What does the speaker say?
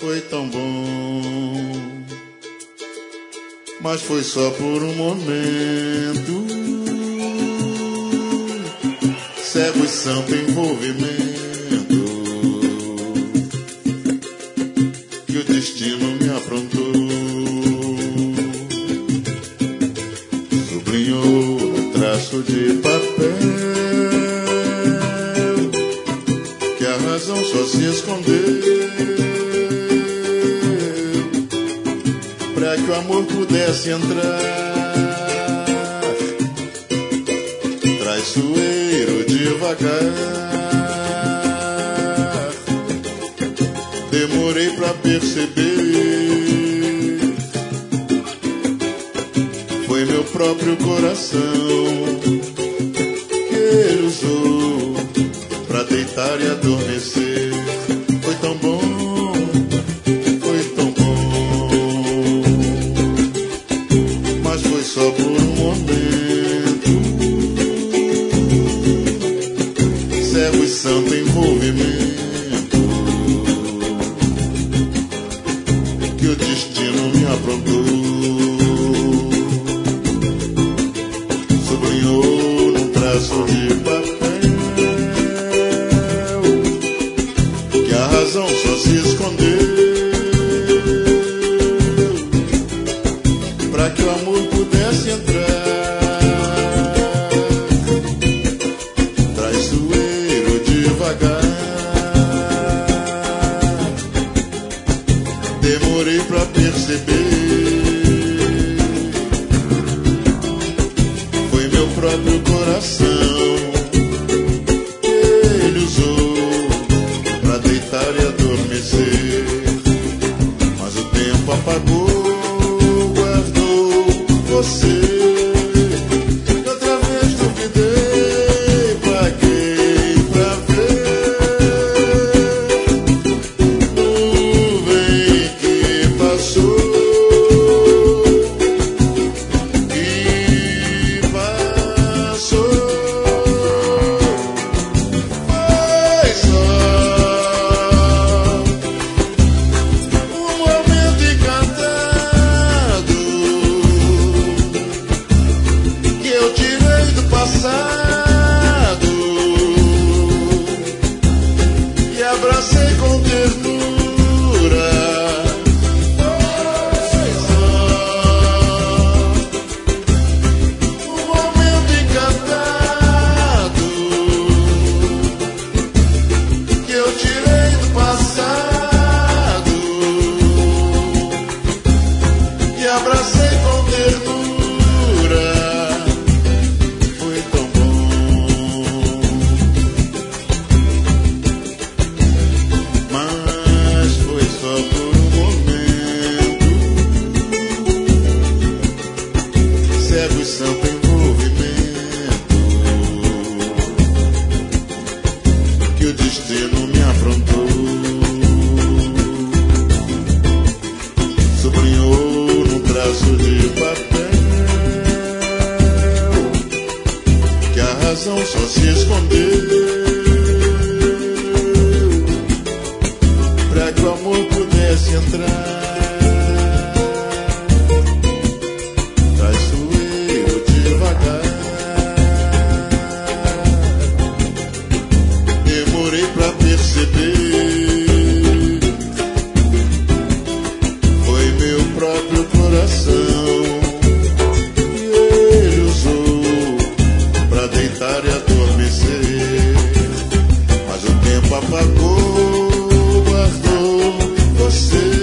foi tão bom, mas foi só por um momento. Cego e santo envolvimento que o destino me aprontou. Sublinhou no traço de papel que a razão só se escondeu para que o amor pudesse entrar. Traiçoeiro devagar, demorei pra perceber. Foi meu próprio coração que ele usou pra deitar e adormecer. Foi tão bom, foi tão bom, mas foi só por um momento. Cego e santo envolvimento que o destino me aprontou. Sublinhou num traço de papel que a razão só se escondeu para que o amor pudesse entrar. Demorei pra perceber. Foi meu próprio coração que ele usou pra deitar e adormecer. Mas o tempo apagou, guardou você. Outra vez duvidei, paguei pra ver. Nuvem que passou e passou. Foi só um momento encantado que eu tirei do passado e abracei com ternura. Foi só um momento encantado que eu tirei do passado e abracei com ternura. Foi tão bom, mas foi só por um momento. Cego e santo envolvimento que o destino me aprontou. Sublinhou num traço de papel que a razão só se escondeu pra que o amor pudesse entrar. Traiçoeiro devagar, demorei pra perceber. Foi meu próprio coração que ele usou pra deitar e adormecer. Mas o tempo apagou, guardou você.